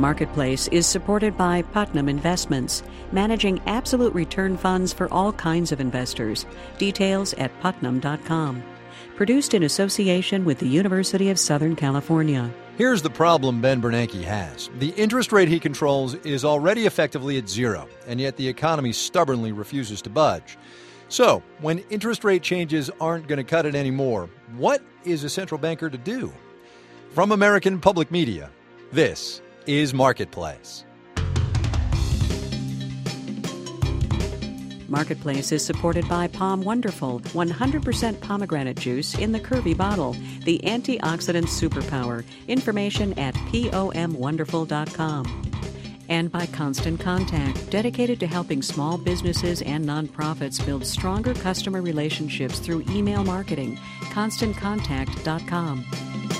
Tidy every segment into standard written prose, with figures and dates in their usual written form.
Marketplace is supported by Putnam Investments, managing absolute return funds for all kinds of investors. Details at putnam.com. Produced in association with the University of Southern California. Here's the problem Ben Bernanke has. The interest rate he controls is already effectively at zero, and yet the economy stubbornly refuses to budge. So, when interest rate changes aren't going to cut it anymore, what is a central banker to do? From American Public Media, this is Marketplace. Marketplace is supported by Palm Wonderful, 100% pomegranate juice in the curvy bottle, the antioxidant superpower. Information at pomwonderful.com. And by Constant Contact, dedicated to helping small businesses and nonprofits build stronger customer relationships through email marketing. ConstantContact.com.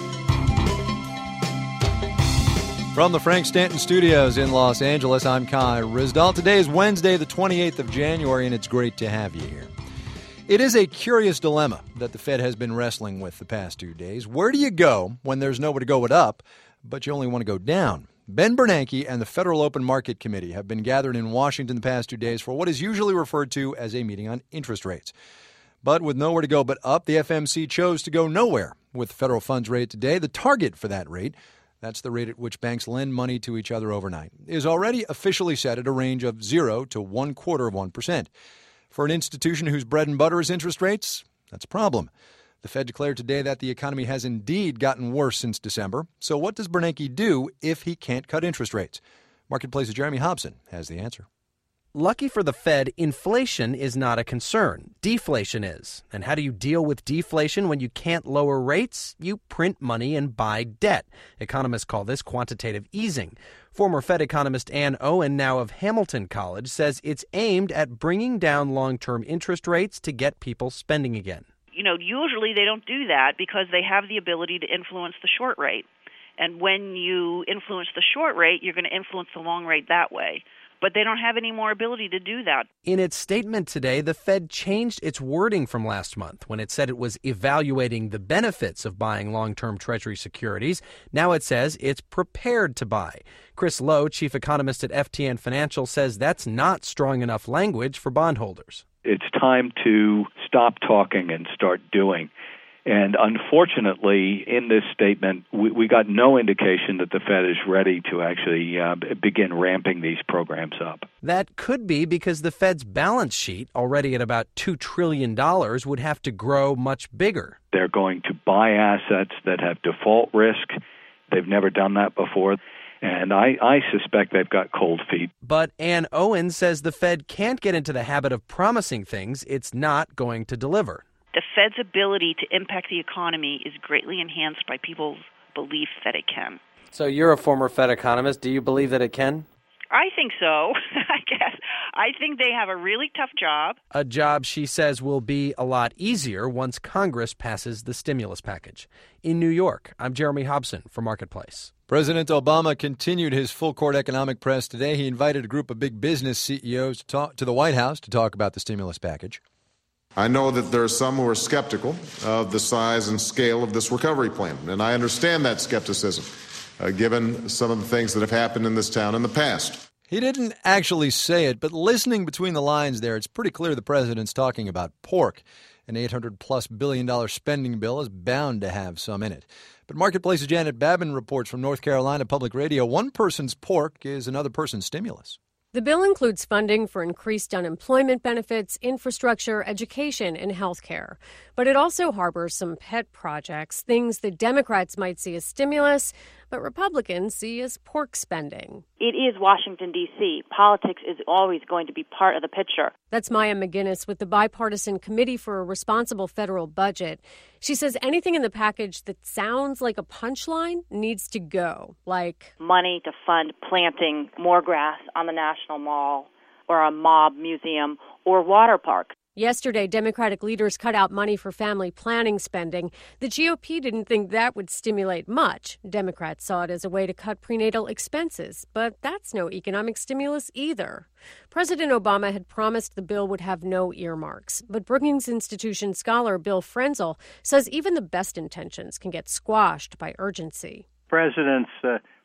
From the Frank Stanton Studios in Los Angeles, I'm Kai Ryssdal. Today is Wednesday, the 28th of January, and it's great to have you here. It is a curious dilemma that the Fed has been wrestling with the past 2 days. Where do you go when there's nowhere to go but up, but you only want to go down? Ben Bernanke and the Federal Open Market Committee have been gathered in Washington the past 2 days for what is usually referred to as a meeting on interest rates. But with nowhere to go but up, the FMC chose to go nowhere with the federal funds rate today. The target for that rate, that's the rate at which banks lend money to each other overnight, is already officially set at a range of 0 to 0.25%. For an institution whose bread and butter is interest rates, that's a problem. The Fed declared today that the economy has indeed gotten worse since December. So what does Bernanke do if he can't cut interest rates? Marketplace's Jeremy Hobson has the answer. Lucky for the Fed, inflation is not a concern. Deflation is. And how do you deal with deflation when you can't lower rates? You print money and buy debt. Economists call this quantitative easing. Former Fed economist Ann Owen, now of Hamilton College, says it's aimed at bringing down long-term interest rates to get people spending again. Usually they don't do that because they have the ability to influence the short rate. And when you influence the short rate, you're going to influence the long rate that way. But they don't have any more ability to do that. In its statement today, the Fed changed its wording from last month when it said it was evaluating the benefits of buying long-term Treasury securities. Now it says it's prepared to buy. Chris Lowe, chief economist at FTN Financial, says that's not strong enough language for bondholders. It's time to stop talking and start doing. And unfortunately, in this statement, we got no indication that the Fed is ready to actually begin ramping these programs up. That could be because the Fed's balance sheet, already at about $2 trillion, would have to grow much bigger. They're going to buy assets that have default risk. They've never done that before. And I suspect they've got cold feet. But Ann Owen says the Fed can't get into the habit of promising things it's not going to deliver. The Fed's ability to impact the economy is greatly enhanced by people's belief that it can. So you're a former Fed economist. Do you believe that it can? I think so, I guess. I think they have a really tough job. A job, she says, will be a lot easier once Congress passes the stimulus package. In New York, I'm Jeremy Hobson for Marketplace. President Obama continued his full-court economic press today. He invited a group of big business CEOs to the White House to talk about the stimulus package. I know that there are some who are skeptical of the size and scale of this recovery plan, and I understand that skepticism, given some of the things that have happened in this town in the past. He didn't actually say it, but listening between the lines there, it's pretty clear the president's talking about pork. An $800+ billion spending bill is bound to have some in it. But Marketplace's Janet Babin reports from North Carolina Public Radio, one person's pork is another person's stimulus. The bill includes funding for increased unemployment benefits, infrastructure, education, and health care. But it also harbors some pet projects, things that Democrats might see as stimulus, but Republicans see as pork spending. It is Washington, D.C. Politics is always going to be part of the picture. That's Maya McGinnis with the Bipartisan Committee for a Responsible Federal Budget. She says anything in the package that sounds like a punchline needs to go, like money to fund planting more grass on the National Mall or a mob museum or water park. Yesterday, Democratic leaders cut out money for family planning spending. The GOP didn't think that would stimulate much. Democrats saw it as a way to cut prenatal expenses, but that's no economic stimulus either. President Obama had promised the bill would have no earmarks, but Brookings Institution scholar Bill Frenzel says even the best intentions can get squashed by urgency. President's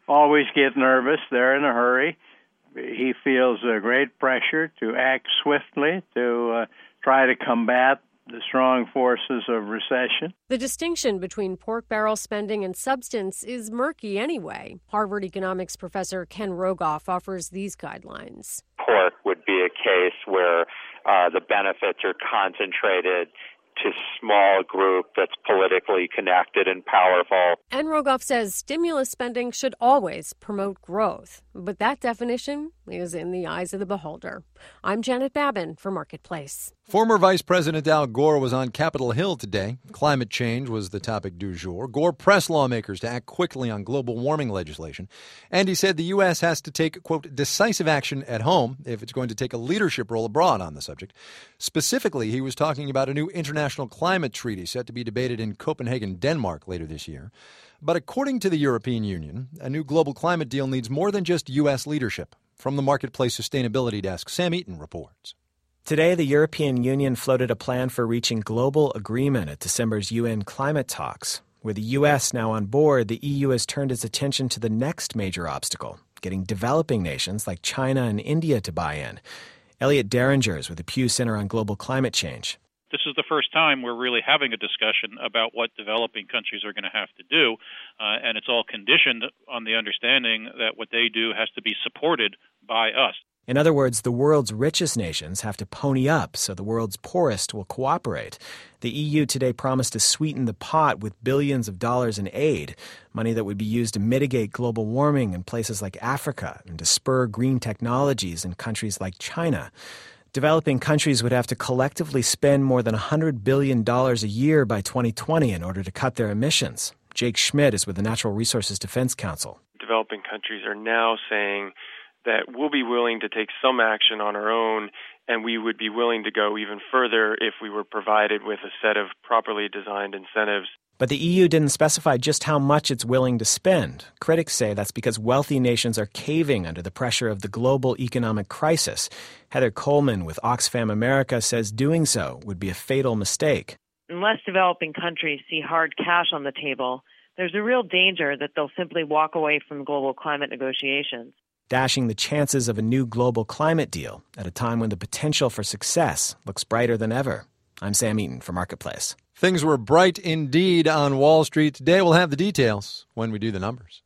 always get nervous. They're in a hurry. He feels a great pressure to act swiftly to try to combat the strong forces of recession. The distinction between pork barrel spending and substance is murky anyway. Harvard economics professor Ken Rogoff offers these guidelines. Pork would be a case where the benefits are concentrated to small group that's politically connected and powerful. And Rogoff says stimulus spending should always promote growth. But that definition is in the eyes of the beholder. I'm Janet Babin for Marketplace. Former Vice President Al Gore was on Capitol Hill today. Climate change was the topic du jour. Gore pressed lawmakers to act quickly on global warming legislation. And he said the U.S. has to take, quote, decisive action at home if it's going to take a leadership role abroad on the subject. Specifically, he was talking about a new international climate treaty set to be debated in Copenhagen, Denmark later this year. But according to the European Union, a new global climate deal needs more than just U.S. leadership. From the Marketplace Sustainability Desk, Sam Eaton reports. Today, the European Union floated a plan for reaching global agreement at December's UN climate talks. With the U.S. now on board, the EU has turned its attention to the next major obstacle, getting developing nations like China and India to buy in. Elliot Derringer is with the Pew Center on Global Climate Change. This is the first time we're really having a discussion about what developing countries are going to have to do, and it's all conditioned on the understanding that what they do has to be supported by us. In other words, the world's richest nations have to pony up so the world's poorest will cooperate. The EU today promised to sweeten the pot with billions of dollars in aid, money that would be used to mitigate global warming in places like Africa and to spur green technologies in countries like China. Developing countries would have to collectively spend more than $100 billion a year by 2020 in order to cut their emissions. Jake Schmidt is with the Natural Resources Defense Council. Developing countries are now saying that we'll be willing to take some action on our own, and we would be willing to go even further if we were provided with a set of properly designed incentives. But the EU didn't specify just how much it's willing to spend. Critics say that's because wealthy nations are caving under the pressure of the global economic crisis. Heather Coleman with Oxfam America says doing so would be a fatal mistake. Unless developing countries see hard cash on the table, there's a real danger that they'll simply walk away from global climate negotiations, dashing the chances of a new global climate deal at a time when the potential for success looks brighter than ever. I'm Sam Eaton for Marketplace. Things were bright indeed on Wall Street today. We'll have the details when we do the numbers.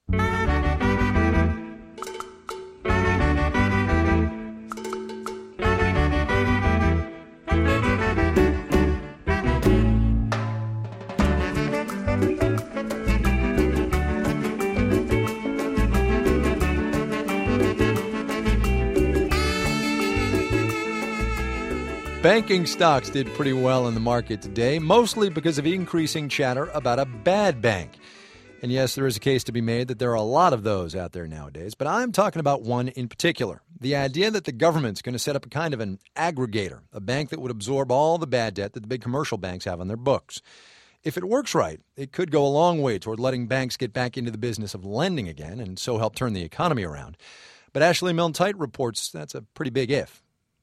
Banking stocks did pretty well in the market today, mostly because of increasing chatter about a bad bank. And yes, there is a case to be made that there are a lot of those out there nowadays, but I'm talking about one in particular. The idea that the government's going to set up a kind of an aggregator, a bank that would absorb all the bad debt that the big commercial banks have on their books. If it works right, it could go a long way toward letting banks get back into the business of lending again and so help turn the economy around. But Ashley Milne-Tite reports that's a pretty big if.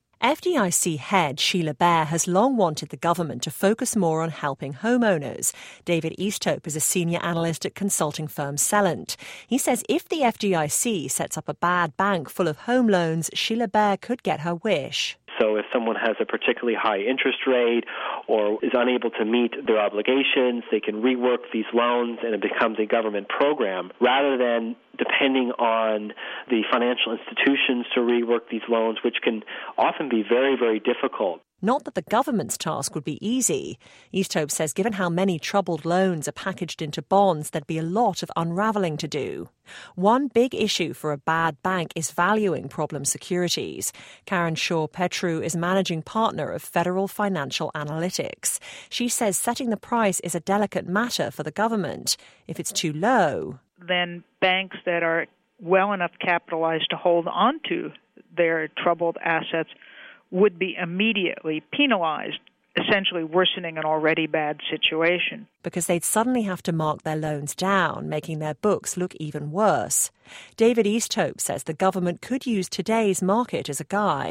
FDIC head Sheila Bair has long wanted the government to focus more on helping homeowners. David Easthope is a senior analyst at consulting firm Celent. He says if the FDIC sets up a bad bank full of home loans, Sheila Bair could get her wish. So if someone has a particularly high interest rate or is unable to meet their obligations, they can rework these loans and it becomes a government program rather than depending on the financial institutions to rework these loans, which can often be very, very difficult. Not that the government's task would be easy. Easthope says given how many troubled loans are packaged into bonds, there'd be a lot of unravelling to do. One big issue for a bad bank is valuing problem securities. Karen Shaw-Petru is managing partner of Federal Financial Analytics. She says setting the price is a delicate matter for the government. If it's too low, then banks that are well enough capitalized to hold on to their troubled assets would be immediately penalized, essentially worsening an already bad situation. Because they'd suddenly have to mark their loans down, making their books look even worse. David Easthope says the government could use today's market as a guide.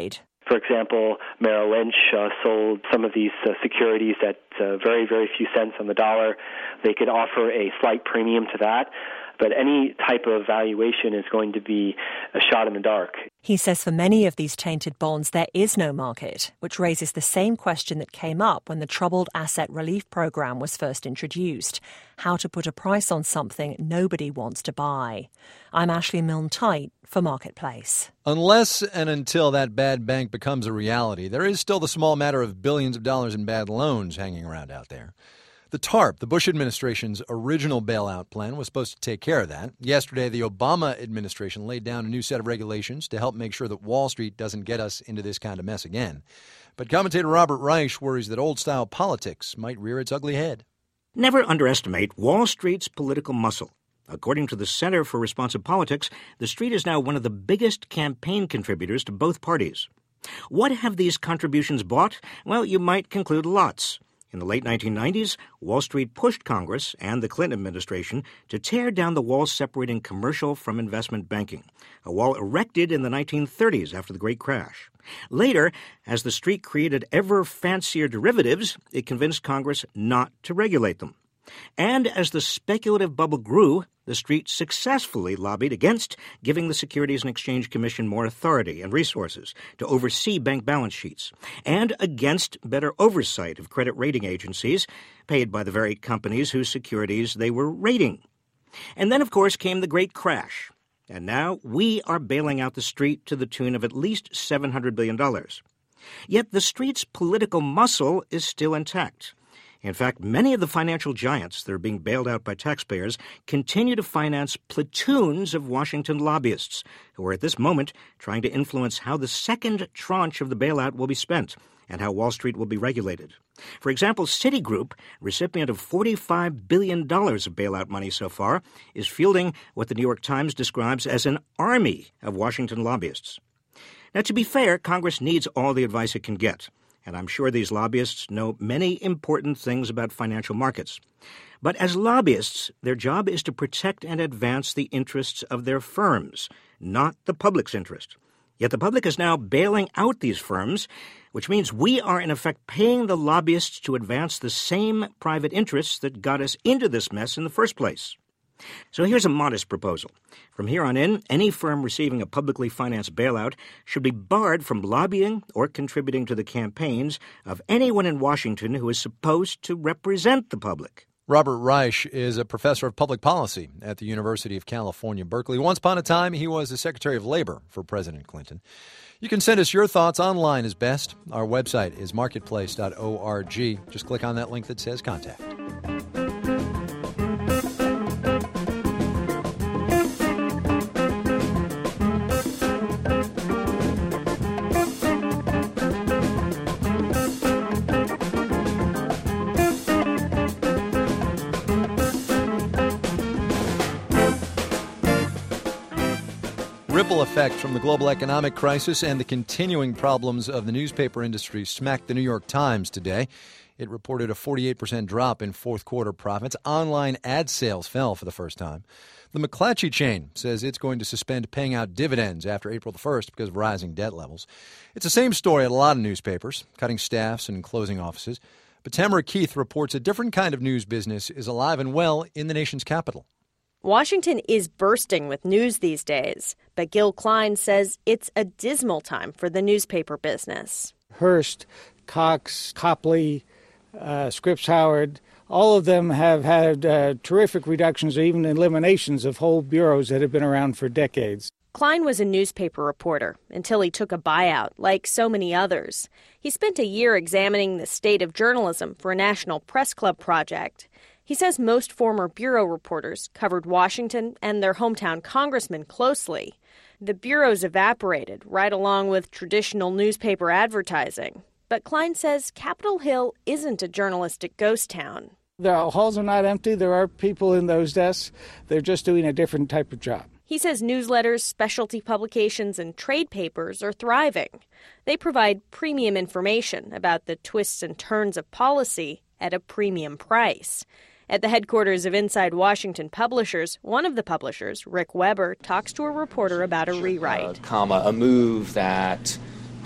For example, Merrill Lynch sold some of these securities at very, very few cents on the dollar. They could offer a slight premium to that, but any type of valuation is going to be a shot in the dark. He says for many of these tainted bonds, there is no market, which raises the same question that came up when the Troubled Asset Relief Program was first introduced: how to put a price on something nobody wants to buy. I'm Ashley Milne-Tyte for Marketplace. Unless and until that bad bank becomes a reality, there is still the small matter of billions of dollars in bad loans hanging around out there. The TARP, the Bush administration's original bailout plan, was supposed to take care of that. Yesterday, the Obama administration laid down a new set of regulations to help make sure that Wall Street doesn't get us into this kind of mess again. But commentator Robert Reich worries that old-style politics might rear its ugly head. Never underestimate Wall Street's political muscle. According to the Center for Responsive Politics, the Street is now one of the biggest campaign contributors to both parties. What have these contributions bought? Well, you might conclude lots. In the late 1990s, Wall Street pushed Congress and the Clinton administration to tear down the wall separating commercial from investment banking, a wall erected in the 1930s after the Great Crash. Later, as the Street created ever fancier derivatives, it convinced Congress not to regulate them. And as the speculative bubble grew, the Street successfully lobbied against giving the Securities and Exchange Commission more authority and resources to oversee bank balance sheets, and against better oversight of credit rating agencies paid by the very companies whose securities they were rating. And then, of course, came the Great Crash. And now we are bailing out the Street to the tune of at least $700 billion. Yet the Street's political muscle is still intact. In fact, many of the financial giants that are being bailed out by taxpayers continue to finance platoons of Washington lobbyists who are at this moment trying to influence how the second tranche of the bailout will be spent and how Wall Street will be regulated. For example, Citigroup, recipient of $45 billion of bailout money so far, is fielding what the New York Times describes as an army of Washington lobbyists. Now, to be fair, Congress needs all the advice it can get. And I'm sure these lobbyists know many important things about financial markets. But as lobbyists, their job is to protect and advance the interests of their firms, not the public's interest. Yet the public is now bailing out these firms, which means we are in effect paying the lobbyists to advance the same private interests that got us into this mess in the first place. So here's a modest proposal. From here on in, any firm receiving a publicly financed bailout should be barred from lobbying or contributing to the campaigns of anyone in Washington who is supposed to represent the public. Robert Reich is a professor of public policy at the University of California, Berkeley. Once upon a time, he was the Secretary of Labor for President Clinton. You can send us your thoughts online as best. Our website is marketplace.org. Just click on that link that says Contact. Ripple effect from the global economic crisis and the continuing problems of the newspaper industry smacked the New York Times today. It reported a 48% drop in fourth quarter profits. Online ad sales fell for the first time. The McClatchy chain says it's going to suspend paying out dividends after April the 1st because of rising debt levels. It's the same story at a lot of newspapers, cutting staffs and closing offices. But Tamara Keith reports a different kind of news business is alive and well in the nation's capital. Washington is bursting with news these days, but Gil Klein says it's a dismal time for the newspaper business. Hearst, Cox, Copley, Scripps Howard, all of them have had terrific reductions or even eliminations of whole bureaus that have been around for decades. Klein was a newspaper reporter until he took a buyout, like so many others. He spent a year examining the state of journalism for a National Press Club project. He says most former bureau reporters covered Washington and their hometown congressmen closely. The bureaus evaporated right along with traditional newspaper advertising. But Klein says Capitol Hill isn't a journalistic ghost town. The halls are not empty. There are people in those desks. They're just doing a different type of job. He says newsletters, specialty publications, and trade papers are thriving. They provide premium information about the twists and turns of policy at a premium price. At the headquarters of Inside Washington Publishers, one of the publishers, Rick Weber, talks to a reporter about a rewrite. A move that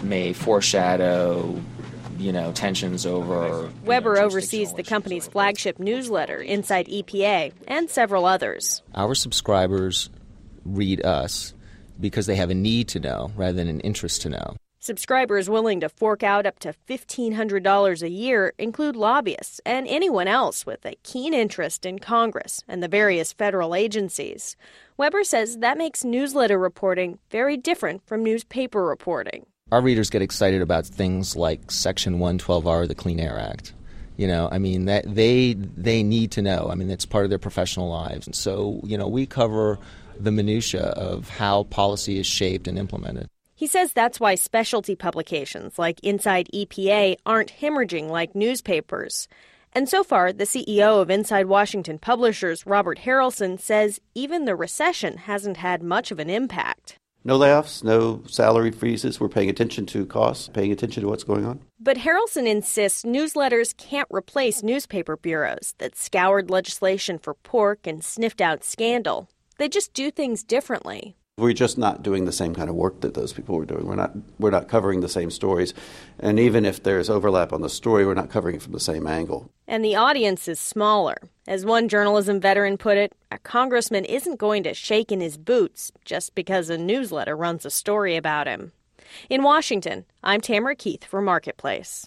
may foreshadow, tensions over... Weber oversees the company's flagship newsletter, Inside EPA, and several others. Our subscribers read us because they have a need to know rather than an interest to know. Subscribers willing to fork out up to $1,500 a year include lobbyists and anyone else with a keen interest in Congress and the various federal agencies. Weber says that makes newsletter reporting very different from newspaper reporting. Our readers get excited about things like Section 112R of the Clean Air Act. That they need to know. It's part of their professional lives. And so, we cover the minutia of how policy is shaped and implemented. He says that's why specialty publications like Inside EPA aren't hemorrhaging like newspapers. And so far, the CEO of Inside Washington Publishers, Robert Harrelson, says even the recession hasn't had much of an impact. No layoffs, no salary freezes. We're paying attention to costs, paying attention to what's going on. But Harrelson insists newsletters can't replace newspaper bureaus that scoured legislation for pork and sniffed out scandal. They just do things differently. We're just not doing the same kind of work that those people were doing. We're not covering the same stories. And even if there's overlap on the story, we're not covering it from the same angle. And the audience is smaller. As one journalism veteran put it, a congressman isn't going to shake in his boots just because a newsletter runs a story about him. In Washington, I'm Tamara Keith for Marketplace.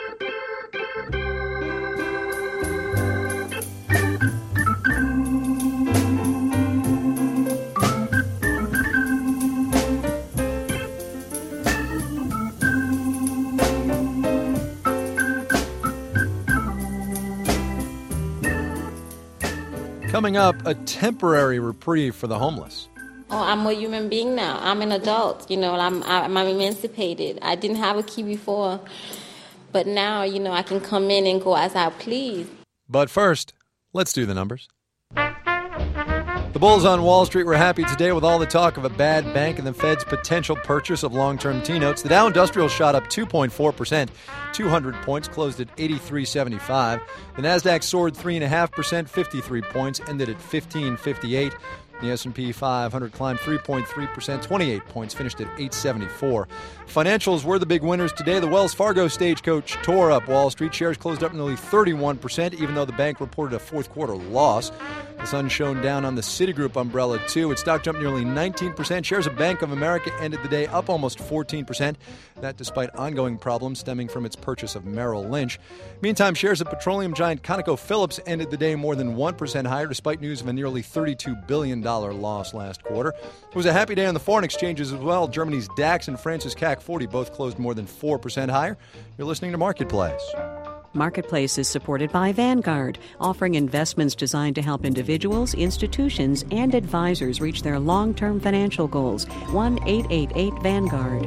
Coming up, a temporary reprieve for the homeless. I'm a human being now. I'm an adult. I'm emancipated. I didn't have a key before, but now, I can come in and go as I please. But first, let's do the numbers. The bulls on Wall Street were happy today with all the talk of a bad bank and the Fed's potential purchase of long-term T-notes. The Dow Industrial shot up 2.4%, 200 points, closed at 83.75. The Nasdaq soared 3.5%, 53 points, ended at 15.58. The S&P 500 climbed 3.3%, 28 points, finished at 874. Financials were the big winners today. The Wells Fargo Stagecoach tore up Wall Street. Shares closed up nearly 31%, even though the bank reported a fourth quarter loss. The sun shone down on the Citigroup umbrella, too. Its stock jumped nearly 19%. Shares of Bank of America ended the day up almost 14%. That despite ongoing problems stemming from its purchase of Merrill Lynch. Meantime, shares of petroleum giant ConocoPhillips ended the day more than 1% higher, despite news of a nearly $32 billion loss last quarter. It was a happy day on the foreign exchanges as well. Germany's DAX and France's CAC 40 both closed more than 4% higher. You're listening to Marketplace. Marketplace is supported by Vanguard, offering investments designed to help individuals, institutions, and advisors reach their long-term financial goals. 1-888-VANGUARD.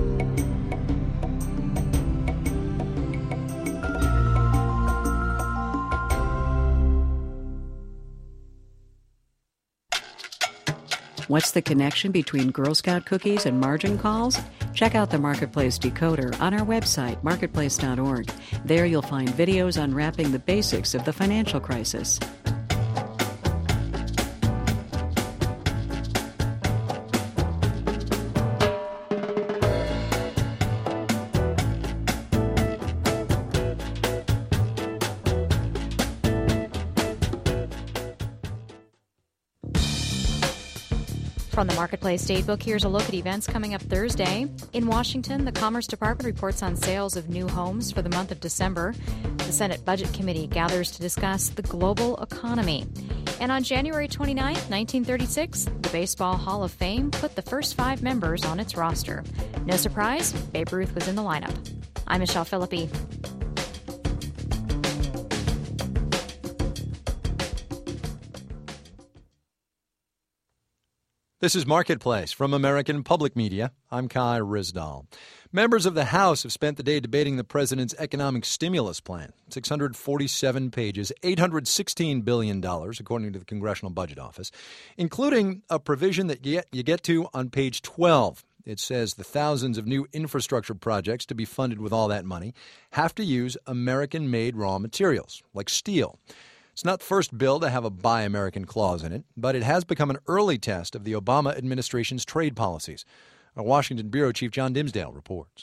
What's the connection between Girl Scout cookies and margin calls? Check out the Marketplace Decoder on our website, marketplace.org. There you'll find videos unwrapping the basics of the financial crisis. From the Marketplace Datebook, here's a look at events coming up Thursday. In Washington, the Commerce Department reports on sales of new homes for the month of December. The Senate Budget Committee gathers to discuss the global economy. And on January 29, 1936, the Baseball Hall of Fame put the first 5 members on its roster. No surprise, Babe Ruth was in the lineup. I'm Michelle Philippi. This is Marketplace from American Public Media. I'm Kai Ryssdal. Members of the House have spent the day debating the president's economic stimulus plan. 647 pages, $816 billion, according to the Congressional Budget Office, including a provision that you get to on page 12. It says the thousands of new infrastructure projects to be funded with all that money have to use American-made raw materials, like steel. It's not the first bill to have a Buy American clause in it, but it has become an early test of the Obama administration's trade policies. Our Washington Bureau Chief John Dimsdale reports.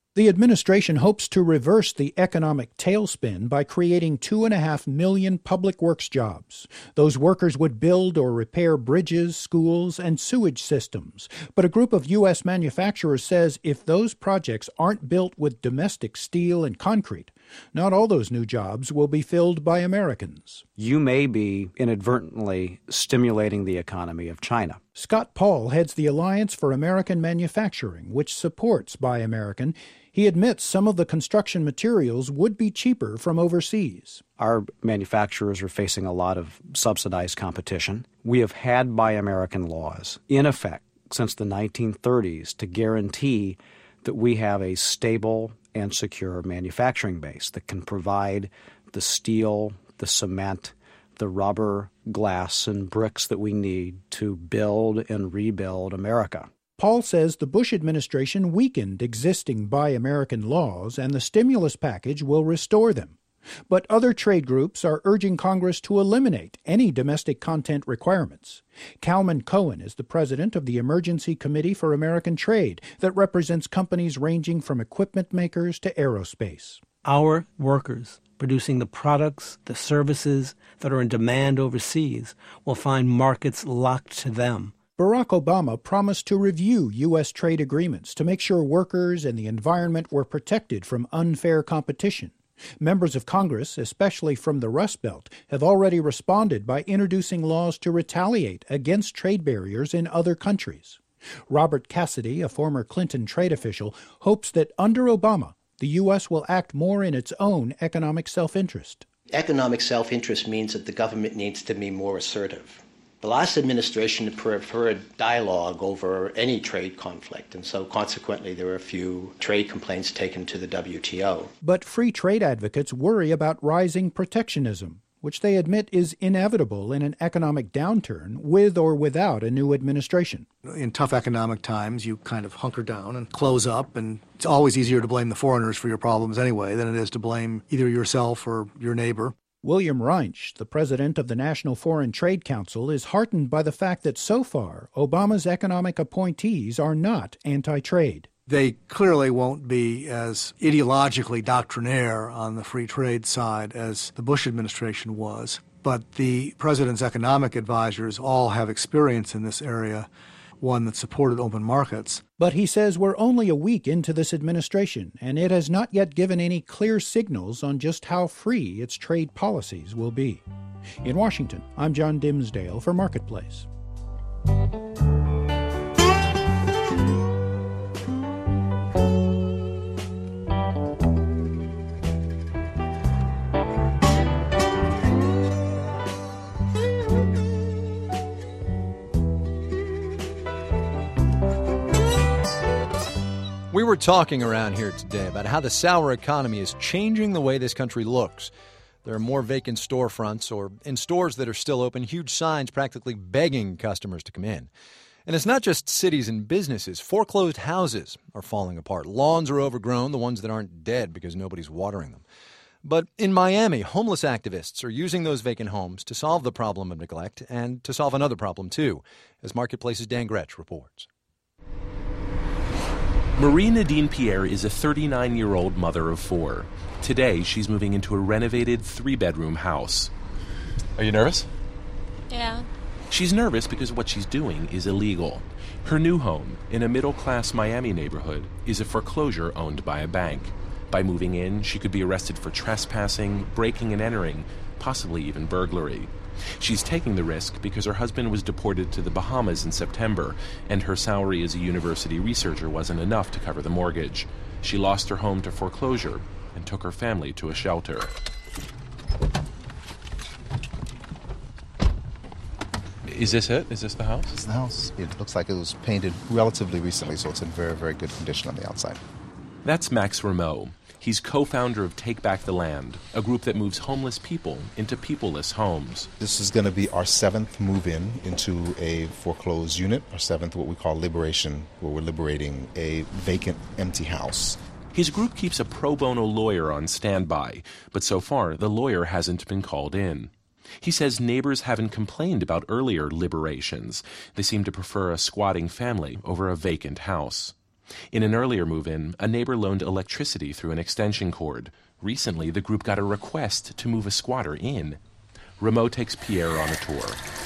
The administration hopes to reverse the economic tailspin by creating 2.5 million public works jobs. Those workers would build or repair bridges, schools, and sewage systems. But a group of U.S. manufacturers says if those projects aren't built with domestic steel and concrete, not all those new jobs will be filled by Americans. You may be inadvertently stimulating the economy of China. Scott Paul heads the Alliance for American Manufacturing, which supports Buy American. He admits some of the construction materials would be cheaper from overseas. Our manufacturers are facing a lot of subsidized competition. We have had Buy American laws in effect since the 1930s to guarantee that we have a stable and secure manufacturing base that can provide the steel, the cement, the rubber, glass, and bricks that we need to build and rebuild America. Paul says the Bush administration weakened existing Buy American laws and the stimulus package will restore them. But other trade groups are urging Congress to eliminate any domestic content requirements. Calman Cohen is the president of the Emergency Committee for American Trade that represents companies ranging from equipment makers to aerospace. Our workers producing the products, the services that are in demand overseas will find markets locked to them. Barack Obama promised to review U.S. trade agreements to make sure workers and the environment were protected from unfair competition. Members of Congress, especially from the Rust Belt, have already responded by introducing laws to retaliate against trade barriers in other countries. Robert Cassidy, a former Clinton trade official, hopes that under Obama, the U.S. will act more in its own economic self-interest. Economic self-interest means that the government needs to be more assertive. The last administration preferred dialogue over any trade conflict, and so consequently there were a few trade complaints taken to the WTO. But free trade advocates worry about rising protectionism, which they admit is inevitable in an economic downturn with or without a new administration. In tough economic times, you kind of hunker down and close up, and it's always easier to blame the foreigners for your problems anyway than it is to blame either yourself or your neighbor. William Reinsch, the president of the National Foreign Trade Council, is heartened by the fact that so far Obama's economic appointees are not anti-trade. They clearly won't be as ideologically doctrinaire on the free trade side as the Bush administration was, but the president's economic advisors all have experience in this area, one that supported open markets. But he says we're only a week into this administration, and it has not yet given any clear signals on just how free its trade policies will be. In Washington, I'm John Dimsdale for Marketplace. We were talking around here today about how the sour economy is changing the way this country looks. There are more vacant storefronts, or in stores that are still open, huge signs practically begging customers to come in. And it's not just cities and businesses. Foreclosed houses are falling apart. Lawns are overgrown, the ones that aren't dead because nobody's watering them. But in Miami, homeless activists are using those vacant homes to solve the problem of neglect and to solve another problem, too, as Marketplace's Dan Gretsch reports. Marie Nadine Pierre is a 39-year-old mother of four. Today, she's moving into a renovated 3-bedroom house. Are you nervous? Yeah. She's nervous because what she's doing is illegal. Her new home, in a middle-class Miami neighborhood, is a foreclosure owned by a bank. By moving in, she could be arrested for trespassing, breaking and entering, possibly even burglary. She's taking the risk because her husband was deported to the Bahamas in September, and her salary as a university researcher wasn't enough to cover the mortgage. She lost her home to foreclosure and took her family to a shelter. Is this it? Is this the house? It's the house. It looks like it was painted relatively recently, so it's in very, very good condition on the outside. That's Max Rameau. He's co-founder of Take Back the Land, a group that moves homeless people into people-less homes. This is going to be our 7th move-in into a foreclosed unit, our 7th what we call liberation, where we're liberating a vacant, empty house. His group keeps a pro bono lawyer on standby, but so far the lawyer hasn't been called in. He says neighbors haven't complained about earlier liberations. They seem to prefer a squatting family over a vacant house. In an earlier move-in, a neighbor loaned electricity through an extension cord. Recently, the group got a request to move a squatter in. Rameau takes Pierre on a tour.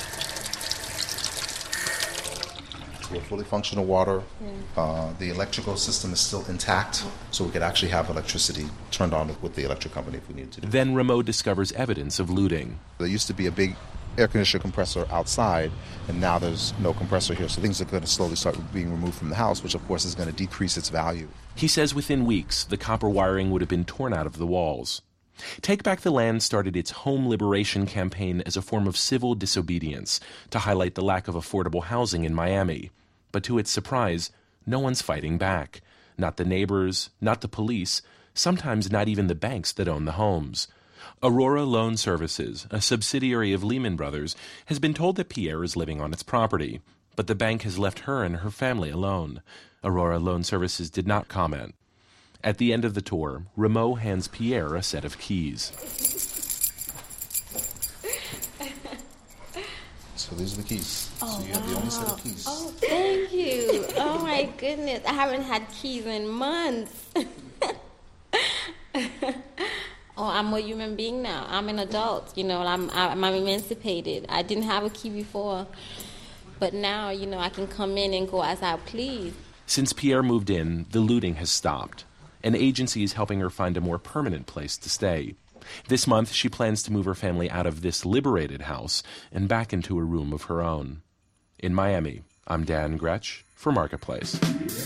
We're fully functional water. The electrical system is still intact, so we could actually have electricity turned on with the electric company if we needed to. Then Rameau discovers evidence of looting. There used to be a big air conditioner compressor outside, and now there's no compressor here, so things are going to slowly start being removed from the house, which of course is going to decrease its value. He says within weeks, the copper wiring would have been torn out of the walls. Take Back the Land started its home liberation campaign as a form of civil disobedience to highlight the lack of affordable housing in Miami. But to its surprise, no one's fighting back. Not the neighbors, not the police, sometimes not even the banks that own the homes. Aurora Loan Services, a subsidiary of Lehman Brothers, has been told that Pierre is living on its property, but the bank has left her and her family alone. Aurora Loan Services did not comment. At the end of the tour, Rameau hands Pierre a set of keys. So these are the keys. So you have the only set of keys. Oh, thank you. Oh, my goodness. I haven't had keys in months. Oh, I'm a human being now. I'm an adult. I'm emancipated. I didn't have a key before. But now, I can come in and go as I please. Since Pierre moved in, the looting has stopped. An agency is helping her find a more permanent place to stay. This month, she plans to move her family out of this liberated house and back into a room of her own. In Miami, I'm Dan Gretsch for Marketplace.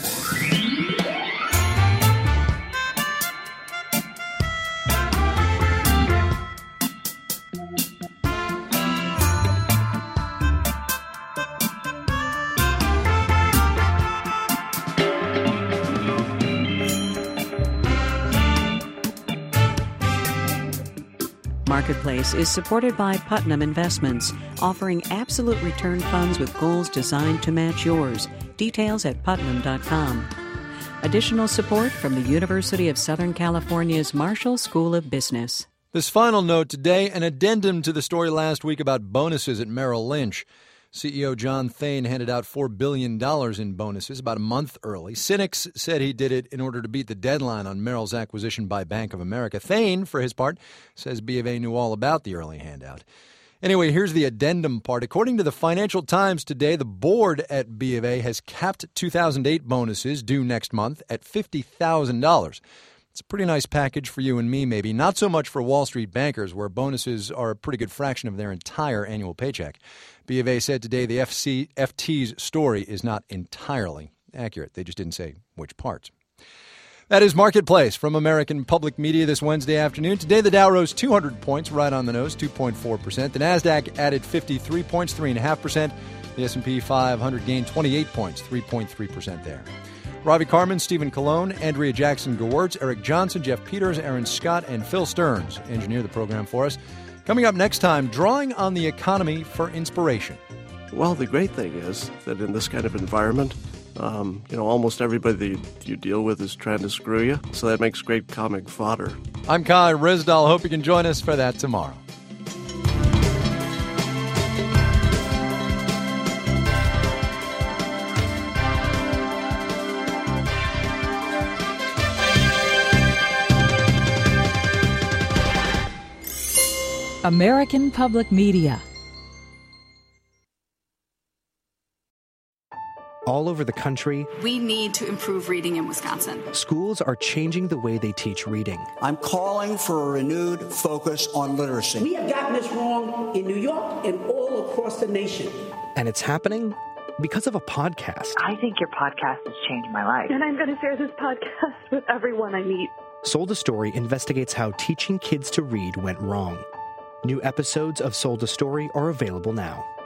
Marketplace is supported by Putnam Investments, offering absolute return funds with goals designed to match yours. Details at putnam.com. Additional support from the University of Southern California's Marshall School of Business. This final note today, an addendum to the story last week about bonuses at Merrill Lynch. CEO John Thain handed out $4 billion in bonuses about a month early. Cynics said he did it in order to beat the deadline on Merrill's acquisition by Bank of America. Thain, for his part, says B of A knew all about the early handout. Anyway, here's the addendum part. According to the Financial Times today, the board at B of A has capped 2008 bonuses due next month at $50,000. It's a pretty nice package for you and me, maybe. Not so much for Wall Street bankers, where bonuses are a pretty good fraction of their entire annual paycheck. B of A said today the FT's story is not entirely accurate. They just didn't say which parts. That is Marketplace from American Public Media this Wednesday afternoon. Today the Dow rose 200 points, right on the nose, 2.4%. The Nasdaq added 53 points, 3.5%. The S&P 500 gained 28 points, 3.3% there. Ravi Carmen, Stephen Colon, Andrea Jackson-Gewirtz, Eric Johnson, Jeff Peters, Aaron Scott, and Phil Stearns engineer the program for us. Coming up next time, drawing on the economy for inspiration. Well, the great thing is that in this kind of environment, almost everybody you deal with is trying to screw you, so that makes great comic fodder. I'm Kai Ryssdal. Hope you can join us for that tomorrow. American Public Media. All over the country, we need to improve reading in Wisconsin. Schools are changing the way they teach reading. I'm calling for a renewed focus on literacy. We have gotten this wrong in New York and all across the nation. And it's happening because of a podcast. I think your podcast has changed my life. And I'm going to share this podcast with everyone I meet. Sold a Story investigates how teaching kids to read went wrong. New episodes of Sold a Story are available now.